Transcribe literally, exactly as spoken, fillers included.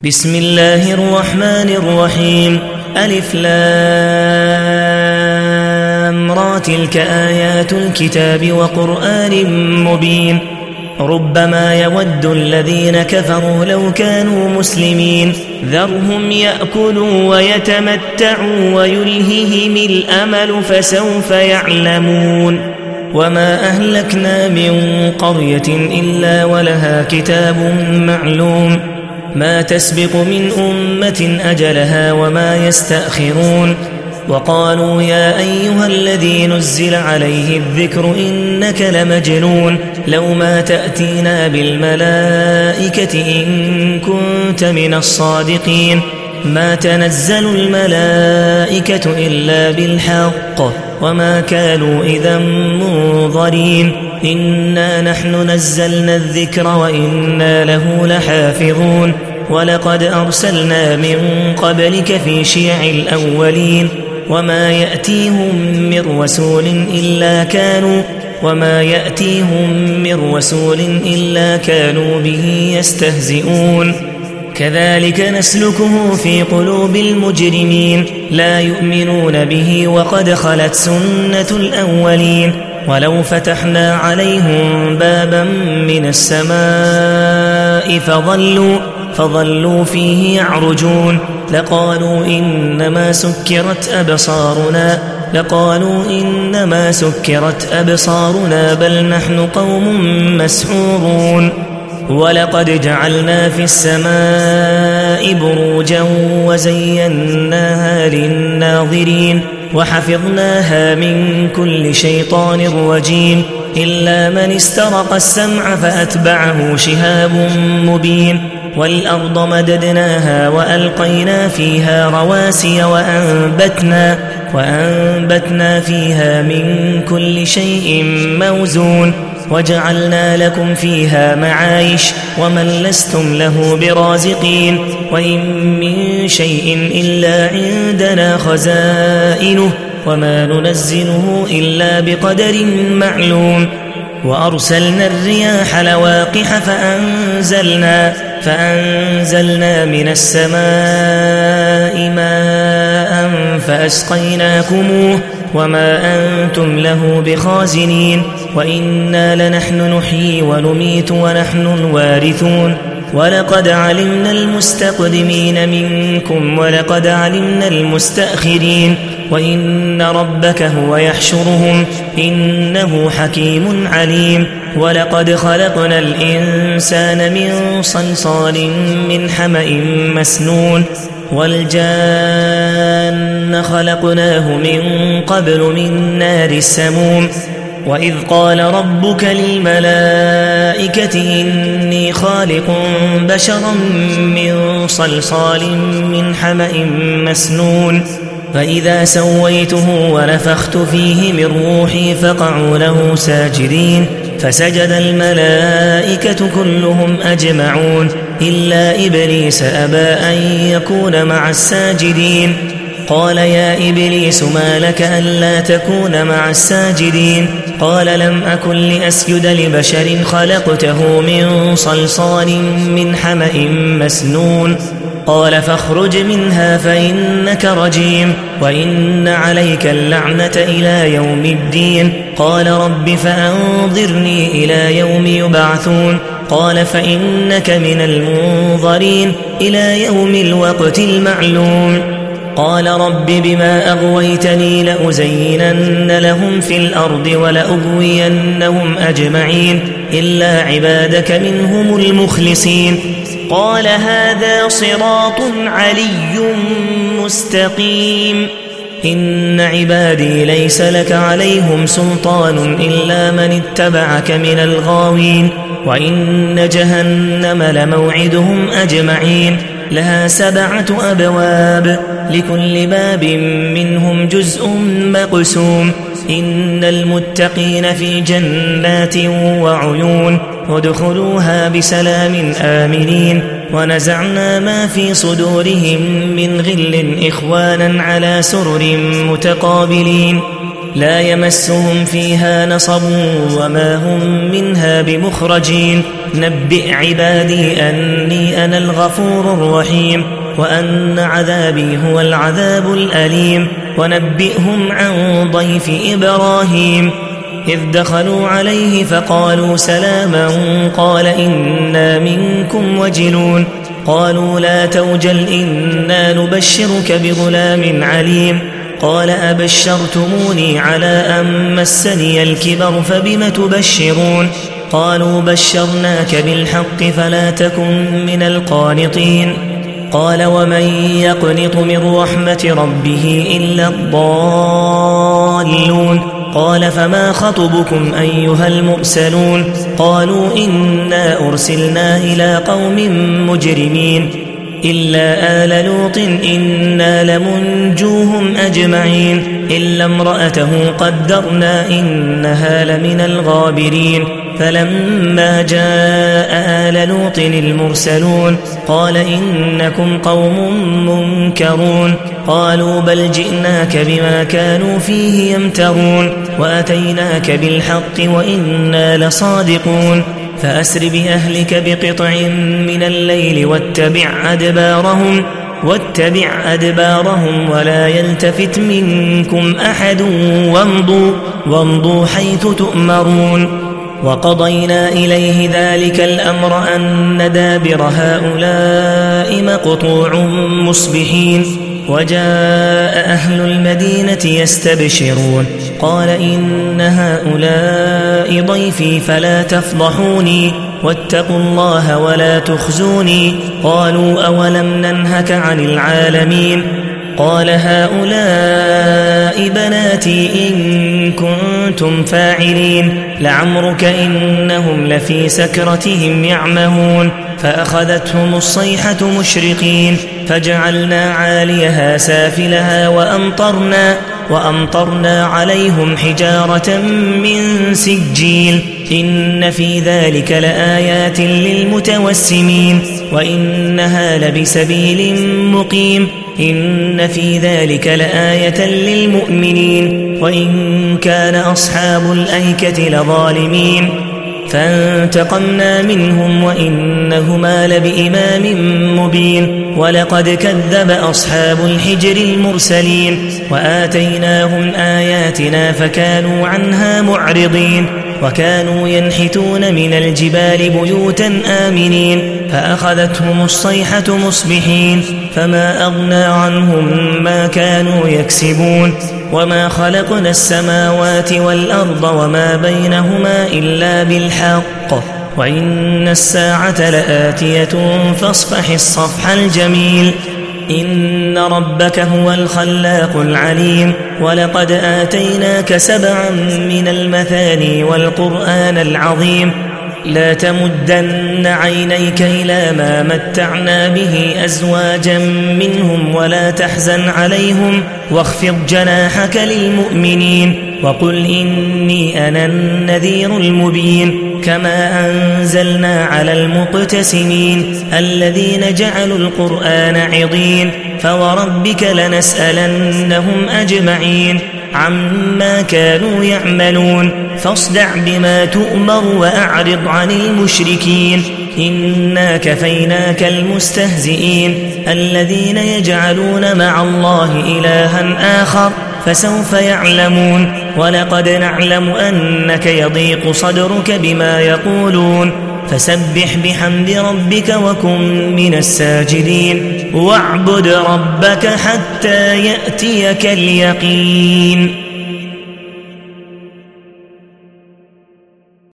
بسم الله الرحمن الرحيم. ألف لام را تلك آيات الكتاب وقرآن مبين. ربما يود الذين كفروا لو كانوا مسلمين ذرهم يأكلوا ويتمتعوا ويلههم الأمل فسوف يعلمون. وما أهلكنا من قرية إلا ولها كتاب معلوم ما تسبق من أمة أجلها وما يستأخرون. وقالوا يا أيها الذي نزل عليه الذكر إنك لمجنون لو ما تأتينا بالملائكة إن كنت من الصادقين ما تنزل الملائكة إلا بالحق وما كانوا إذا منظرين. إنا نحن نزلنا الذكر وإنا له لحافظون. ولقد أرسلنا من قبلك في شيع الأولين وما يأتيهم من رسول إلا كانوا وما يأتيهم من رسول إلا كانوا به يستهزئون. كذلك نسلكه في قلوب المجرمين لا يؤمنون به وقد خلت سنة الأولين. ولو فتحنا عليهم بابا من السماء فظلوا فظلوا فيه يعرجون لقالوا إنما سكرت أبصارنا لقالوا إنما سكرت أبصارنا بل نحن قوم مسحورون. ولقد جعلنا في السماء بروجا وزيناها للناظرين وحفظناها من كل شيطان رجيم إلا من استرق السمع فأتبعه شهاب مبين. والأرض مددناها وألقينا فيها رواسي وأنبتنا, وأنبتنا فيها من كل شيء موزون وجعلنا لكم فيها معايش ومن لستم له برازقين. وإن من شيء إلا عندنا خزائنه وما ننزله إلا بقدر معلوم. وأرسلنا الرياح لواقح فأنزلنا, فأنزلنا من السماء ماء فأسقيناكموه وما أنتم له بخازنين. وإنا لنحن نحيي ونميت ونحن الوارثون. ولقد علمنا المستقدمين منكم ولقد علمنا المستأخرين وإن ربك هو يحشرهم إنه حكيم عليم. ولقد خلقنا الإنسان من صلصال من حمأ مسنون والجان خلقناه من قبل من نار السموم. وإذ قال ربك للملائكة إني خالق بشرا من صلصال من حمأ مسنون فإذا سويته ونفخت فيه من روحي فقعوا له ساجدين فسجد الملائكة كلهم أجمعون إلا إبليس أبى أن يكون مع الساجدين. قال يا إبليس ما لك ألا تكون مع الساجدين؟ قال لم أكن لأسجد لبشر خلقته من صلصال من حمأ مسنون. قال فاخرج منها فإنك رجيم وإن عليك اللعنة إلى يوم الدين. قال رب فأنظرني إلى يوم يبعثون. قال فإنك من المنظرين إلى يوم الوقت المعلوم. قال رب بما أغويتني لأزينن لهم في الأرض ولأغوينهم أجمعين إلا عبادك منهم المخلصين. قال هذا صراط علي مستقيم. إن عبادي ليس لك عليهم سلطان إلا من اتبعك من الغاوين. وإن جهنم لموعدهم أجمعين لها سبعة أبواب لكل باب منهم جزء مقسوم. إن المتقين في جنات وعيون ودخلوها بسلام آمنين. ونزعنا ما في صدورهم من غل إخوانا على سرر متقابلين لا يمسهم فيها نصب وما هم منها بمخرجين نبئ عبادي أني أنا الغفور الرحيم وأن عذابي هو العذاب الأليم ونبئهم عن ضيف إبراهيم إذ دخلوا عليه فقالوا سلاما قال إنا منكم وجلون قالوا لا توجل إنا نبشرك بغلام عليم قال أبشرتموني على أن مسني الكبر فبم تبشرون قالوا بشرناك بالحق فلا تكن من القانطين قال ومن يقنط من رحمة ربه إلا الضالون قال فما خطبكم أيها المرسلون قالوا إنا أرسلنا إلى قوم مجرمين إلا آل لوط إنا لمنجوهم أجمعين إلا امرأته قدرنا إنها لمن الغابرين فلما جاء آل لوط المرسلون قال إنكم قوم منكرون قالوا بل جئناك بما كانوا فيه يمترون وأتيناك بالحق وإنا لصادقون فأسر بأهلك بقطع من الليل واتبع أدبارهم واتبع أدبارهم ولا يلتفت منكم أحد وامضوا وامضوا حيث تؤمرون وقضينا إليه ذلك الأمر أن دابر هؤلاء مقطوع مصبحين وجاء أهل المدينة يستبشرون قال إن هؤلاء ضيفي فلا تفضحوني واتقوا الله ولا تخزوني قالوا أولم ننهك عن العالمين قال هؤلاء بناتي إن كنتم فاعلين لعمرك إنهم لفي سكرتهم يعمهون فأخذتهم الصيحة مشرقين فجعلنا عاليها سافلها وأمطرنا وأمطرنا عليهم حجارة من سجيل إن في ذلك لآيات للمتوسمين وإنها لبسبيل مقيم إن في ذلك لآية للمؤمنين وإن كان أصحاب الأيكة لظالمين فانتقمنا منهم وإنهما لبإمام مبين ولقد كذب أصحاب الحجر المرسلين وآتيناهم آياتنا فكانوا عنها معرضين وكانوا ينحتون من الجبال بيوتا آمنين فأخذتهم الصيحة مصبحين فما أغنى عنهم ما كانوا يكسبون وما خلقنا السماوات والأرض وما بينهما إلا بالحق وإن الساعة لآتية فاصفح الصفح الجميل إن ربك هو الخلاق العليم ولقد آتيناك سبعا من المثاني والقرآن العظيم لا تمدن عينيك إلى ما متعنا به أزواجا منهم ولا تحزن عليهم واخفض جناحك للمؤمنين وقل إني أنا النذير المبين كما أنزلنا على المقتسمين الذين جعلوا القرآن عضين فوربك لنسألنهم أجمعين عما كانوا يعملون فاصدع بما تؤمر وأعرض عن المشركين إنا كفيناك المستهزئين الذين يجعلون مع الله إلها آخر فسوف يعلمون ولقد نعلم أنك يضيق صدرك بما يقولون فسبح بحمد ربك وكن من الساجدين واعبد ربك حتى يأتيك اليقين.